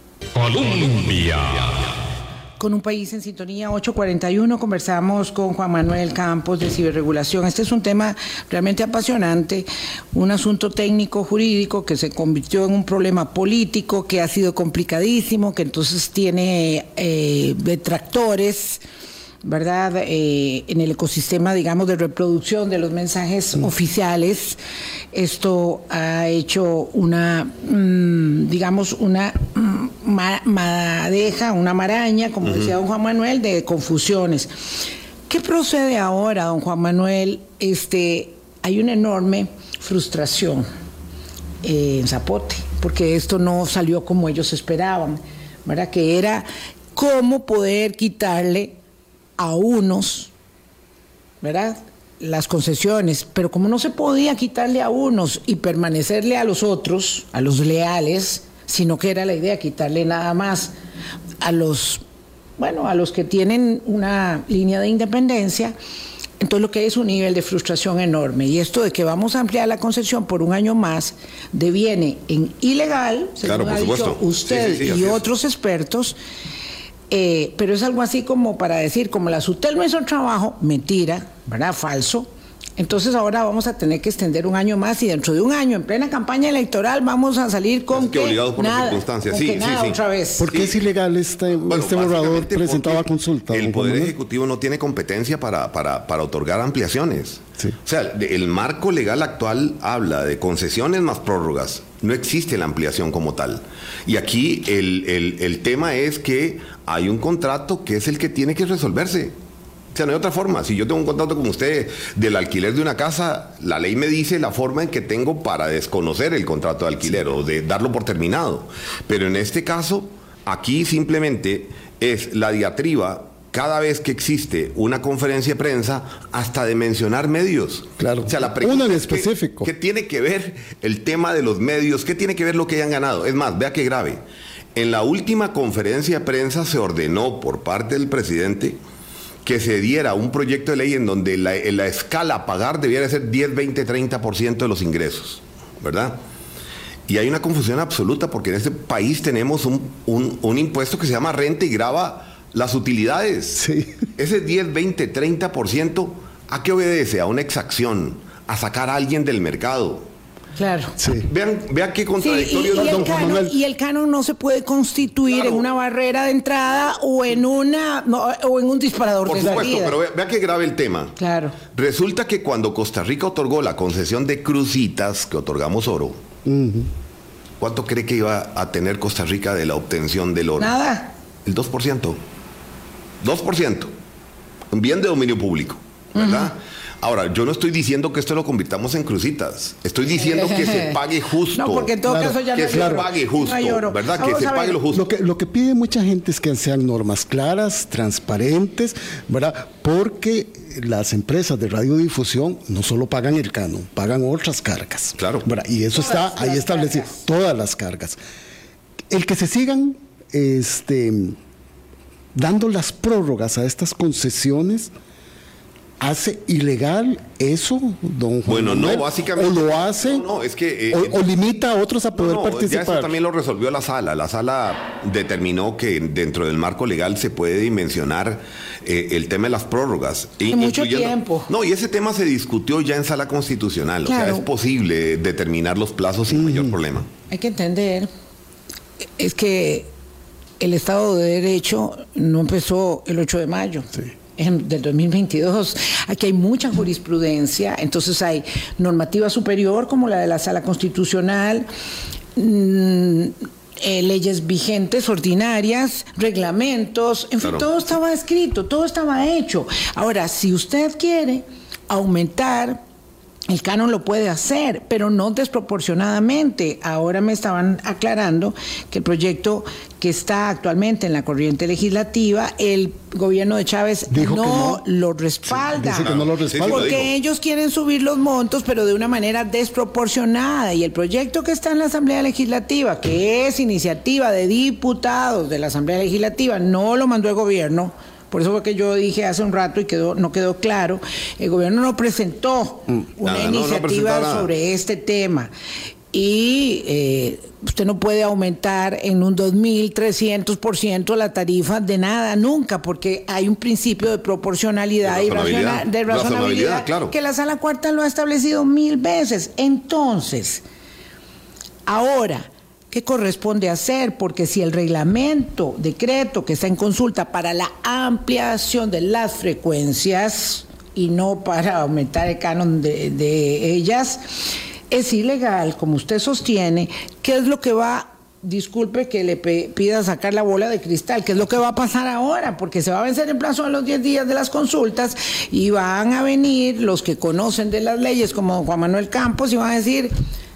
Colombia. Con un país en sintonía, ocho cuarenta y uno, conversamos con Juan Manuel Campos de ciberregulación. Este es un tema realmente apasionante, un asunto técnico jurídico que se convirtió en un problema político que ha sido complicadísimo, que entonces tiene eh, detractores, ¿verdad? Eh, en el ecosistema, digamos, de reproducción de los mensajes mm. oficiales. Esto ha hecho una, mmm, digamos, una mmm, ma madeja, una maraña, como uh-huh. decía don Juan Manuel, de confusiones. ¿Qué procede ahora, don Juan Manuel? Este, hay una enorme frustración eh, en Zapote, porque esto no salió como ellos esperaban, ¿verdad? Que era cómo poder quitarle a unos, ¿verdad?, las concesiones, pero como no se podía quitarle a unos y permanecerle a los otros, a los leales, sino que era la idea quitarle nada más a los, bueno, a los que tienen una línea de independencia, entonces lo que hay es un nivel de frustración enorme. Y esto de que vamos a ampliar la concesión por un año más deviene en ilegal, según claro, ha dicho usted sí, sí, sí, y otros es. expertos. Eh, pero es algo así como para decir, como la SUTEL no hizo el trabajo, mentira, ¿verdad? Falso. Entonces ahora vamos a tener que extender un año más y dentro de un año, en plena campaña electoral, vamos a salir con es que, que obligados por nada, las circunstancias. con Sí, que sí, nada sí. otra vez. ¿Por qué sí. es ilegal este, bueno, este borrador presentado a consulta? El Poder Ejecutivo no tiene competencia para, para, para otorgar ampliaciones. Sí. O sea, el marco legal actual habla de concesiones más prórrogas. No existe la ampliación como tal. Y aquí el, el, el tema es que hay un contrato que es el que tiene que resolverse. O sea, no hay otra forma. Si yo tengo un contrato con usted del alquiler de una casa, la ley me dice la forma en que tengo para desconocer el contrato de alquiler o de darlo por terminado. Pero en este caso, aquí simplemente es la diatriba cada vez que existe una conferencia de prensa, hasta de mencionar medios. Claro. O sea, la pregunta Uno en es específico. ¿qué, ¿qué tiene que ver el tema de los medios? ¿Qué tiene que ver lo que hayan ganado? Es más, vea qué grave. En la última conferencia de prensa se ordenó por parte del presidente que se diera un proyecto de ley en donde la, en la escala a pagar debiera ser diez, veinte, treinta por ciento de los ingresos, ¿verdad? Y hay una confusión absoluta porque en este país tenemos un, un, un impuesto que se llama renta y grava las utilidades. Sí. Ese diez, veinte, treinta por ciento, ¿a qué obedece? A una exacción, a sacar a alguien del mercado. Claro. Sí. Vean, vean qué contradictorio sí, y, y, es el canon, y el canon no se puede constituir claro. en una barrera de entrada o en una no, o en un disparador Por de supuesto, salida. pero vea, vea qué grave el tema. Claro. Resulta que cuando Costa Rica otorgó la concesión de crucitas, que otorgamos oro, uh-huh. ¿cuánto cree que iba a tener Costa Rica de la obtención del oro? Nada. El dos por ciento. dos por ciento. Un bien de dominio público, ¿verdad? Uh-huh. Ahora, yo no estoy diciendo que esto lo convirtamos en crucitas. Estoy diciendo que se pague justo. No, porque en todo claro, caso ya que no se claro. pague justo, no ¿verdad? Vamos que se pague lo justo. Lo que, lo que pide mucha gente es que sean normas claras, transparentes, ¿verdad? Porque las empresas de radiodifusión no solo pagan el canon, pagan otras cargas. Claro. ¿Verdad? Y eso todas está ahí establecido, todas las cargas. El que se sigan este, dando las prórrogas a estas concesiones ¿hace ilegal eso, don Juan Bueno, Manuel? no, básicamente. ¿O lo hace? No, no, es que. Eh, o, o limita a otros a poder no, no, participar? Ya eso también lo resolvió la sala. La sala determinó que dentro del marco legal se puede dimensionar eh, el tema de las prórrogas. Y mucho tiempo. No, y ese tema se discutió ya en sala constitucional. Claro. O sea, es posible determinar los plazos sin mm. mayor problema. Hay que entender, es que el Estado de Derecho no empezó el ocho de mayo. Sí. Del dos mil veintidós. Aquí hay mucha jurisprudencia, entonces hay normativa superior como la de la Sala Constitucional, mmm, eh, leyes vigentes, ordinarias, reglamentos, en claro. fin, todo estaba escrito, todo estaba hecho. Ahora, si usted quiere aumentar El canon lo puede hacer, pero no desproporcionadamente. Ahora me estaban aclarando que el proyecto que está actualmente en la corriente legislativa, el gobierno de Chávez no, no lo respalda. Sí, dice que no lo respalda. Porque ellos quieren subir los montos, pero de una manera desproporcionada. Y el proyecto que está en la Asamblea Legislativa, que es iniciativa de diputados de la Asamblea Legislativa, no lo mandó el gobierno. Por eso fue que yo dije hace un rato y quedó, no quedó claro, el gobierno no presentó una nada, iniciativa no, no sobre este tema. Y eh, usted no puede aumentar en un dos mil trescientos por ciento la tarifa de nada, nunca, porque hay un principio de proporcionalidad de y razonabilidad, raciona, de razonabilidad, razonabilidad claro. que la Sala Cuarta lo ha establecido mil veces. Entonces, ahora, ¿qué corresponde hacer? Porque si el reglamento, decreto que está en consulta para la ampliación de las frecuencias y no para aumentar el canon de, de ellas, es ilegal, como usted sostiene, ¿qué es lo que va, disculpe que le pida sacar la bola de cristal, qué es lo que va a pasar ahora? Porque se va a vencer el plazo de los diez días de las consultas y van a venir los que conocen de las leyes, como Juan Manuel Campos, y van a decir,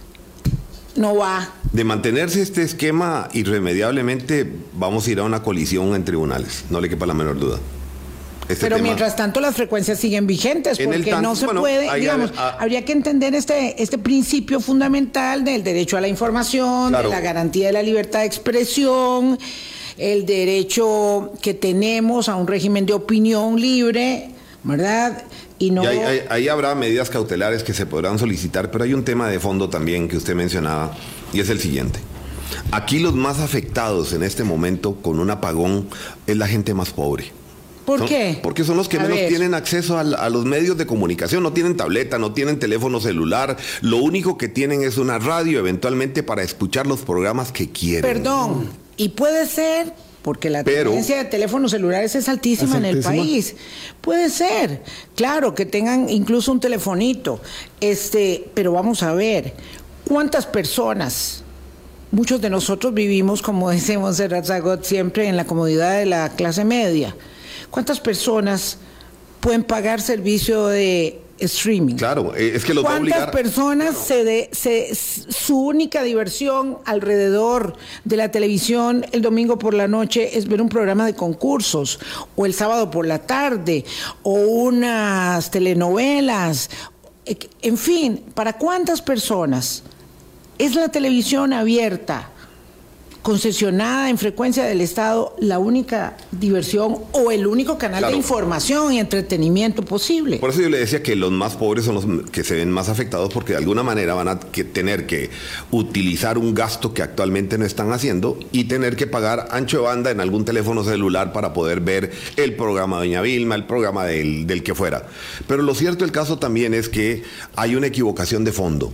no va. De mantenerse este esquema, irremediablemente vamos a ir a una colisión en tribunales, no le quepa la menor duda. Este Pero tema, mientras tanto las frecuencias siguen vigentes, porque tanto, no se bueno, puede, hay, digamos, a, a, habría que entender este, este principio fundamental del derecho a la información, claro. de la garantía de la libertad de expresión, el derecho que tenemos a un régimen de opinión libre, ¿verdad? Y no... y ahí, ahí, ahí habrá medidas cautelares que se podrán solicitar, pero hay un tema de fondo también que usted mencionaba, y es el siguiente. Aquí los más afectados en este momento con un apagón es la gente más pobre. ¿Por son, qué? Porque son los que a menos ver. tienen acceso a, a los medios de comunicación, no tienen tableta, no tienen teléfono celular, lo único que tienen es una radio eventualmente para escuchar los programas que quieren. Perdón, y puede ser, porque la Pero, tendencia de teléfonos celulares es altísima, es en el altísima. país. Puede ser, claro, que tengan incluso un telefonito, este, pero vamos a ver, ¿cuántas personas? Muchos de nosotros vivimos, como dice Montserrat Zagot, siempre en la comodidad de la clase media. ¿Cuántas personas pueden pagar servicio de streaming? Claro, es que los va a ¿Cuántas obligar... personas se de, se, su única diversión alrededor de la televisión el domingo por la noche es ver un programa de concursos, o el sábado por la tarde, o unas telenovelas? En fin, ¿para cuántas personas es la televisión abierta, concesionada en frecuencia del Estado, la única diversión o el único canal Claro. de información y entretenimiento posible? Por eso yo le decía que los más pobres son los que se ven más afectados, porque de alguna manera van a que tener que utilizar un gasto que actualmente no están haciendo y tener que pagar ancho de banda en algún teléfono celular para poder ver el programa de Doña Vilma, el programa del, del que fuera. Pero lo cierto del caso también es que hay una equivocación de fondo,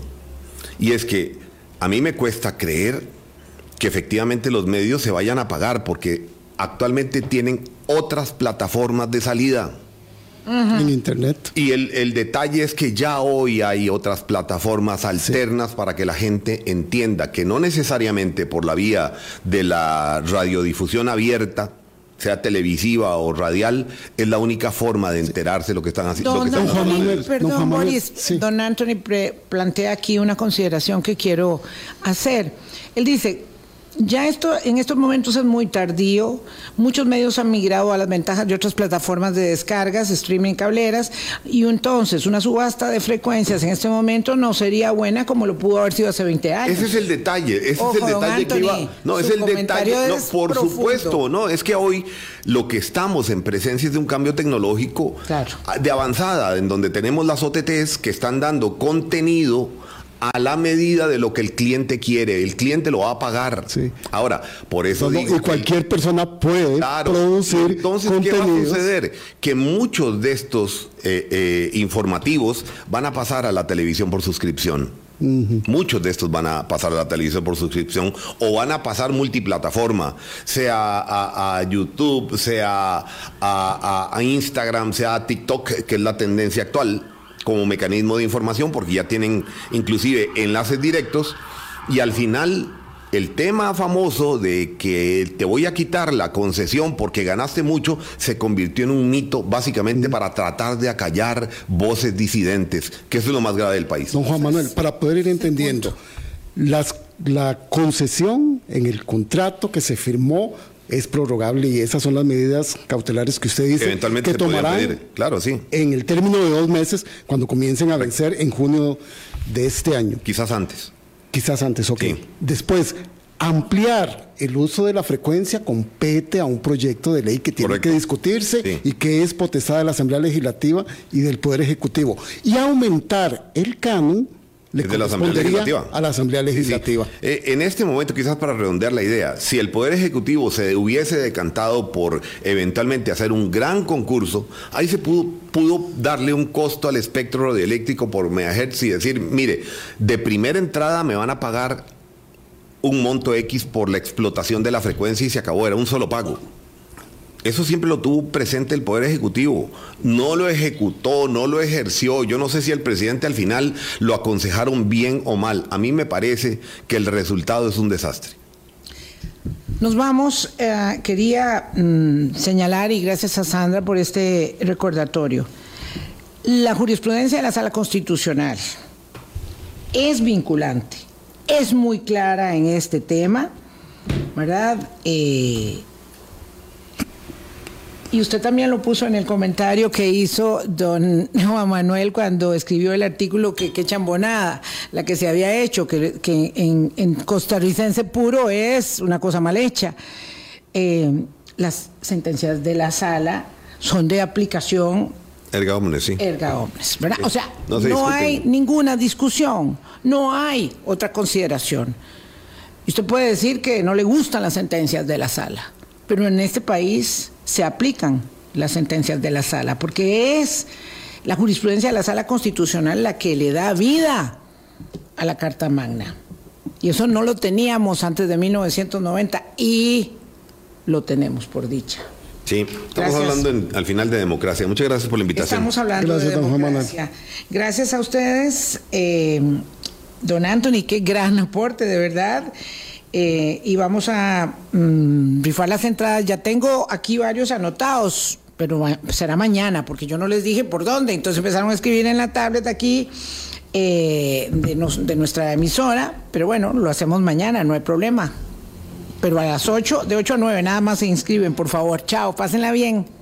y es que a mí me cuesta creer que efectivamente los medios se vayan a pagar, porque actualmente tienen otras plataformas de salida. Uh-huh. En internet. Y el, el detalle es que ya hoy hay otras plataformas alternas, sí, para que la gente entienda que no necesariamente por la vía de la radiodifusión abierta, sea televisiva o radial, es la única forma de enterarse de lo que están haciendo. Don, Don Anthony, Manuel, perdón, don Manuel, Boris, sí. don Anthony pre plantea aquí una consideración que quiero hacer. Él dice, ya esto en estos momentos es muy tardío, muchos medios han migrado a las ventajas de otras plataformas de descargas, streaming cableras, y entonces una subasta de frecuencias en este momento no sería buena como lo pudo haber sido hace veinte años. Ese es el detalle, ese Ojo, es el don detalle que Anthony, iba. No, es su el detalle, comentario no, es por profundo. supuesto, no, es que hoy lo que estamos en presencia es de un cambio tecnológico, claro, de avanzada, en donde tenemos las O T Ts que están dando contenido a la medida de lo que el cliente quiere. El cliente lo va a pagar. Sí. Ahora, por eso no, digo no, y cualquier que, persona puede claro, producir entonces, contenidos. ¿qué va a suceder? Que muchos de estos eh, eh, informativos van a pasar a la televisión por suscripción. Uh-huh. Muchos de estos van a pasar a la televisión por suscripción, o van a pasar multiplataforma, sea a, a YouTube, sea a, a, a Instagram, sea a TikTok, que es la tendencia actual, como mecanismo de información, porque ya tienen inclusive enlaces directos, y al final el tema famoso de que te voy a quitar la concesión porque ganaste mucho se convirtió en un mito básicamente para tratar de acallar voces disidentes, que eso es lo más grave del país. Don Juan Manuel, para poder ir entendiendo, las, la concesión en el contrato que se firmó es prorrogable y esas son las medidas cautelares que usted dice eventualmente que se podrían tomarán pedir. Claro, sí. En el término de dos meses cuando comiencen a vencer en junio de este año. Quizás antes. Quizás antes, ok. Sí. Después, ampliar el uso de la frecuencia compete a un proyecto de ley que tiene Correcto. que discutirse Sí. y que es potestad de la Asamblea Legislativa y del Poder Ejecutivo. Y aumentar el canon le Es de la Asamblea correspondería Legislativa. a la Asamblea Sí, sí. Legislativa. Eh, en este momento, quizás para redondear la idea, si el Poder Ejecutivo se hubiese decantado por eventualmente hacer un gran concurso, ahí se pudo, pudo darle un costo al espectro radioeléctrico por megahertz y decir, mire, de primera entrada me van a pagar un monto X por la explotación de la frecuencia y se acabó, era un solo pago. Eso siempre lo tuvo presente el Poder Ejecutivo. No lo ejecutó, no lo ejerció. Yo no sé si el presidente al final lo aconsejaron bien o mal. A mí me parece que el resultado es un desastre. Nos vamos. Eh, quería mm, señalar, y gracias a Sandra por este recordatorio, la jurisprudencia de la Sala Constitucional es vinculante, es muy clara en este tema, ¿verdad? Eh, Y usted también lo puso en el comentario que hizo don Juan Manuel cuando escribió el artículo que qué chambonada la que se había hecho, que, que en, en costarricense puro es una cosa mal hecha. Eh, las sentencias de la sala son de aplicación Erga omnes, sí. erga omnes, ¿verdad? O sea, No no, se discuten. hay ninguna discusión, no hay otra consideración. Y usted puede decir que no le gustan las sentencias de la sala, pero en este país se aplican las sentencias de la sala, porque es la jurisprudencia de la Sala Constitucional la que le da vida a la Carta Magna. Y eso no lo teníamos antes de mil novecientos noventa y lo tenemos, por dicha. Sí, estamos Gracias. hablando en- al final de democracia. Muchas gracias por la invitación. Estamos hablando Gracias, de don Juan Manuel. democracia. Gracias a ustedes, eh, don Anthony, qué gran aporte, de verdad. Eh, y vamos a mm, rifar las entradas. Ya tengo aquí varios anotados, pero ma- será mañana, porque yo no les dije por dónde. Entonces empezaron a escribir en la tablet aquí eh, de, nos- de nuestra emisora. Pero bueno, lo hacemos mañana, no hay problema. Pero a las ocho, de ocho a nueve, nada más se inscriben, por favor. Chao, pásenla bien.